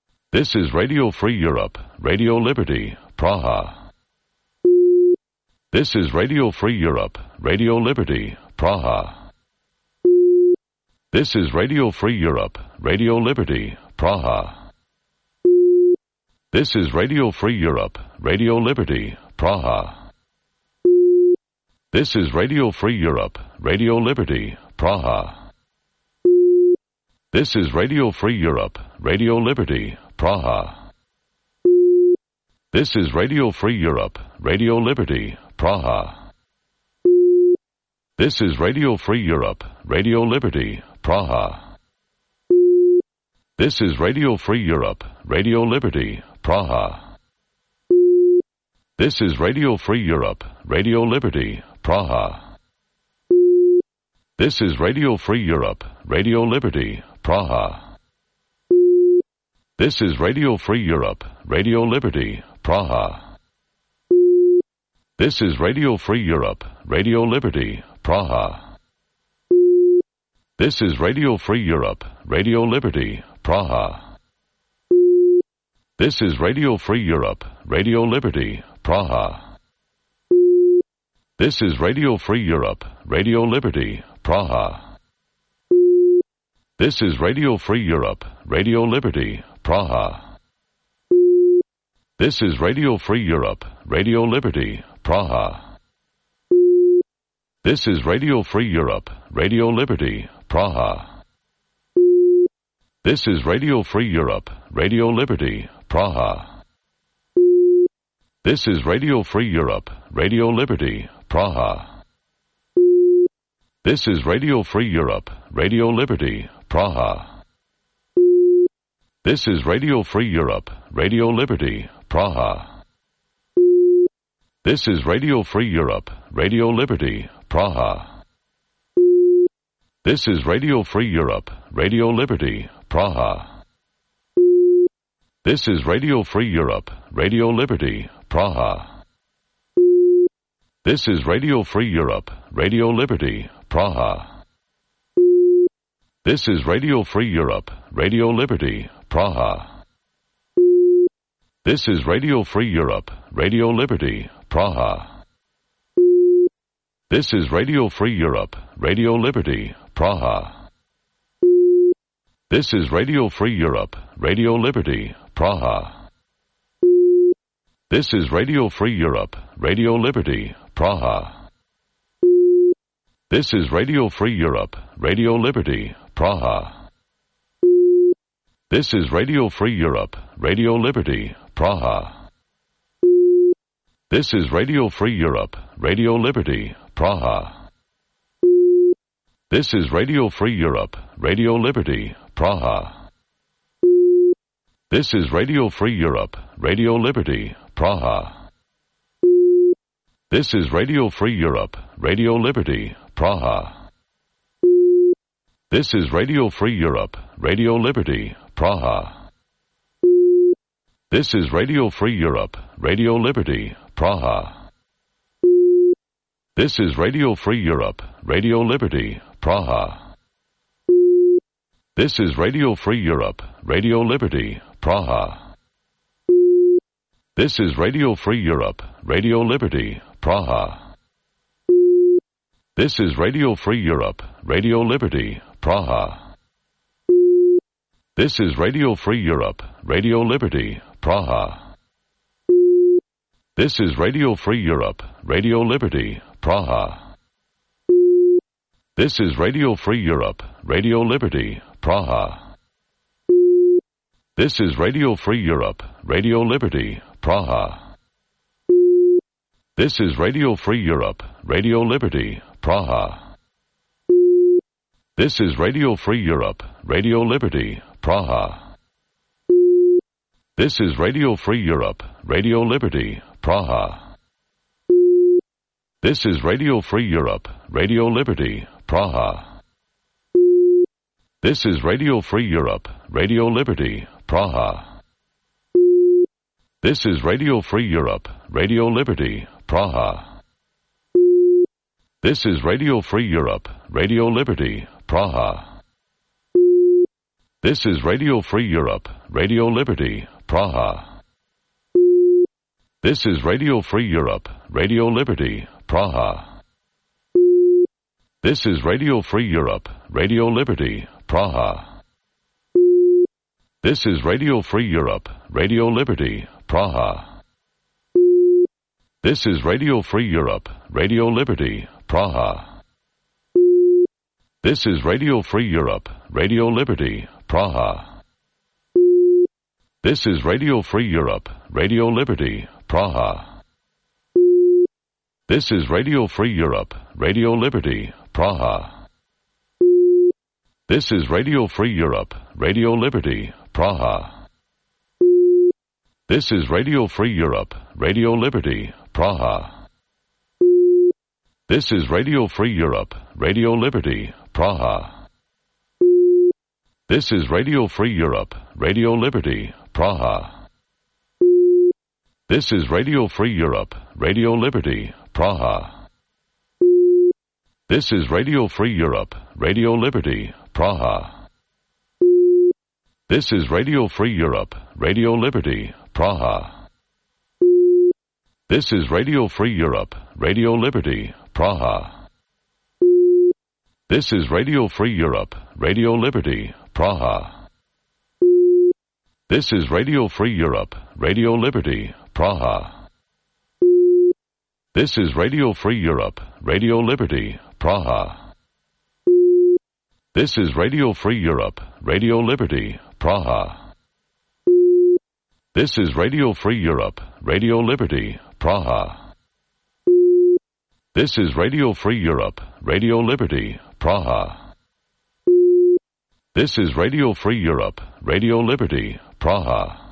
This is Radio Free Europe, Radio Liberty, Praha. This is Radio Free Europe, Radio Liberty, Praha. This is Radio Free Europe, Radio Liberty, Praha. This is Radio Free Europe, Radio Liberty, Praha. This is Radio Free Europe, Radio Liberty, Praha. This is Radio Free Europe, Radio Liberty, Praha. This is Radio Free Europe, Radio Liberty, Praha. This is Radio Free Europe, Radio Liberty, Praha. This is Radio Free Europe, Radio Liberty, Praha. This is Radio Free Europe, Radio Liberty, Praha. This is Radio Free Europe, Radio Liberty, Praha. This is Radio Free Europe, Radio Liberty, Praha. This is Radio Free Europe, Radio Liberty, Praha. This is Radio Free Europe, Radio Liberty, Praha. This is Radio Free Europe, Radio Liberty, Praha. This is Radio Free Europe, Radio Liberty, Praha. This is Radio Free Europe, Radio Liberty, Praha. This is Radio Free Europe, Radio Liberty, Praha. This is Radio Free Europe, Radio Liberty, Praha. This is Radio Free Europe, Radio Liberty, Praha. This is Radio Free Europe, Radio Liberty, Praha. This is Radio Free Europe, Radio Liberty, Praha. This is Radio Free Europe, Radio Liberty, Praha. This is Radio Free Europe, Radio Liberty, Praha. This is Radio Free Europe, Radio Liberty, Praha. This is Radio Free Europe, Radio Liberty, Praha. This is Radio Free Europe, Radio Liberty, Praha. This is Radio Free Europe, Radio Liberty, Praha. This is Radio Free Europe, Radio Liberty, Praha. This is Radio Free Europe, Radio Liberty, Praha. This is Radio Free Europe, Radio Liberty, Praha. This is Radio Free Europe, Radio Liberty, Praha. This is Radio Free Europe, Radio Liberty, Praha. This is Radio Free Europe, Radio Liberty, Praha. This is Radio Free Europe, Radio Liberty, Praha. This is Radio Free Europe, Radio Liberty, Praha. This is Radio Free Europe, Radio Liberty, Praha. This is Radio Free Europe, Radio Liberty, Praha. This is Radio Free Europe, Radio Liberty, Praha. This is Radio Free Europe, Radio Liberty, Praha. This is Radio Free Europe, Radio Liberty, Praha. This is Radio Free Europe, Radio Liberty, Praha. This is Radio Free Europe, Radio Liberty, Praha. This is Radio Free Europe, Radio Liberty, Praha. This is Radio Free Europe, Radio Liberty, Praha. This is Radio Free Europe, Radio Liberty, Praha. This is Radio Free Europe, Radio Liberty, Praha. This is Radio Free Europe, Radio Liberty, Praha. This is Radio Free Europe, Radio Liberty, Praha. This is Radio Free Europe, Radio Liberty, Praha. This is Radio Free Europe, Radio Liberty, Praha. This is Radio Free Europe, Radio Liberty, Praha. This is Radio Free Europe, Radio Liberty, Praha. This is Radio Free Europe, Radio Liberty, Praha. This is Radio Free Europe, Radio Liberty, Praha. This is Radio Free Europe, Radio Liberty, Praha. This is Radio Free Europe, Radio Liberty, Praha. This is Radio Free Europe, Radio Liberty, Praha. This is Radio Free Europe, Radio Liberty, Praha. This is Radio Free Europe, Radio Liberty, Praha. This is Radio Free Europe, Radio Liberty, Praha. This is Radio Free Europe, Radio Liberty, Praha. This is Radio Free Europe, Radio Liberty, Praha. This is Radio Free Europe, Radio Liberty, Praha. This is Radio Free Europe, Radio Liberty, Praha. This is Radio Free Europe, Radio Liberty, Praha. This is Radio Free Europe, Radio Liberty, Praha. This is Radio Free Europe, Radio Liberty, Praha. This is Radio Free Europe, Radio Liberty, Praha. This is Radio Free Europe, Radio Liberty, Praha. This is Radio Free Europe, Radio Liberty, Praha. This is Radio Free Europe, Radio Liberty, Praha. This is Radio Free Europe, Radio Liberty, Praha. This is Radio Free Europe, Radio Liberty, Praha. This is Radio Free Europe, Radio Liberty, Praha. This is Radio Free Europe, Radio Liberty, Praha. This is Radio Free Europe, Radio Liberty, Praha. This is Radio Free Europe, Radio Liberty, Praha.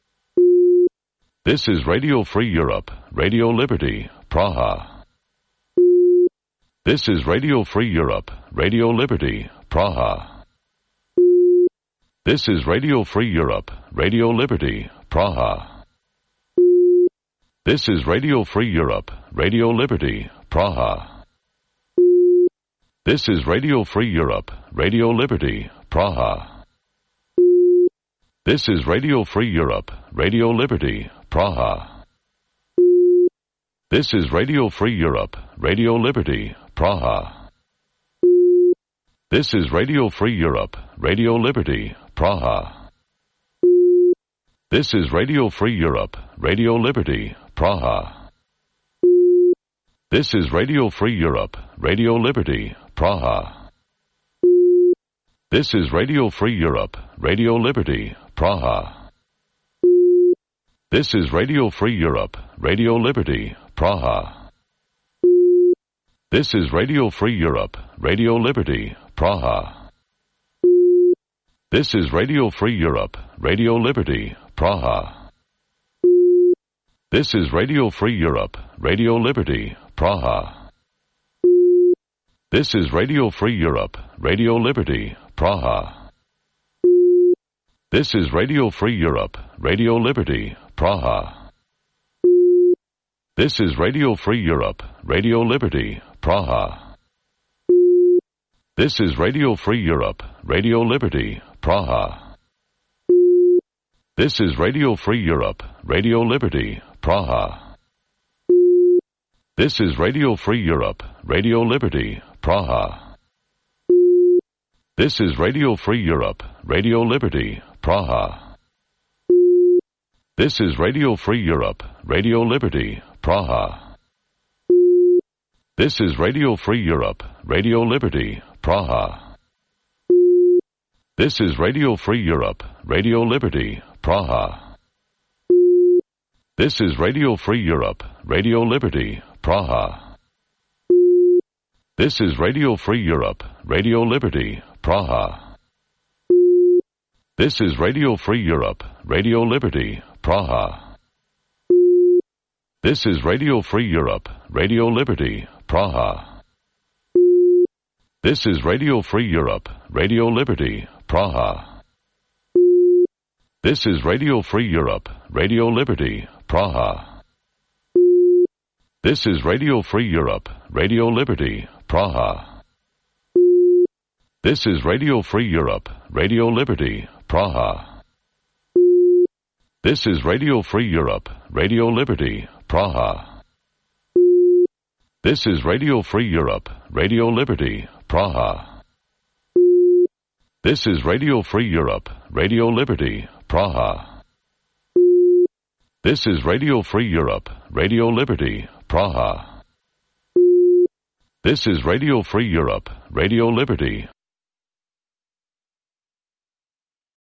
This is Radio Free Europe, Radio Liberty, Praha. This is Radio Free Europe, Radio Liberty, Praha. This is Radio Free Europe, Radio Liberty, Praha. This is Radio Free Europe, Radio Liberty, Praha. This is Radio Free Europe, Radio Liberty, Praha. This is Radio Free Europe, Radio Liberty, Praha. This is Radio Free Europe, Radio Liberty, Praha. This is Radio Free Europe, Radio Liberty, Praha. This is Radio Free Europe, Radio Liberty, Praha. This is Radio Free Europe, Radio Liberty, Praha. This is Radio Free Europe, Radio Liberty, Praha. This is Radio Free Europe, Radio Liberty, Praha. This is Radio Free Europe, Radio Liberty, Praha. This is Radio Free Europe, Radio Liberty, Praha. This is Radio Free Europe, Radio Liberty, Praha. This is Radio Free Europe, Radio Liberty, Praha. This is Radio Free Europe, Radio Liberty, Praha. This is Radio Free Europe, Radio Liberty, Praha. This is Radio Free Europe, Radio Liberty, Praha. This is Radio Free Europe, Radio Liberty, Praha. This is Radio Free Europe, Radio Liberty, Praha. This is Radio Free Europe, Radio Liberty, Praha. This is Radio Free Europe, Radio Liberty, Praha. This is Radio Free Europe, Radio Liberty, Praha. This is Radio Free Europe, Radio Liberty, Praha. This is Radio Free Europe, Radio Liberty, Praha. This is Radio Free Europe, Radio Liberty, Praha. This is Radio Free Europe, Radio Liberty, Praha. This is Radio Free Europe, Radio Liberty, Praha. This is Radio Free Europe, Radio Liberty, Praha. This is Radio Free Europe, Radio Liberty, Praha. This is Radio Free Europe, Radio Liberty, Praha. This is Radio Free Europe, Radio Liberty, Praha. This is Radio Free Europe, Radio Liberty, Praha. This is Radio Free Europe, Radio Liberty, Praha. This is Radio Free Europe, Radio Liberty, Praha. This is Radio Free Europe, Radio Liberty, Praha. This is Radio Free Europe, Radio Liberty,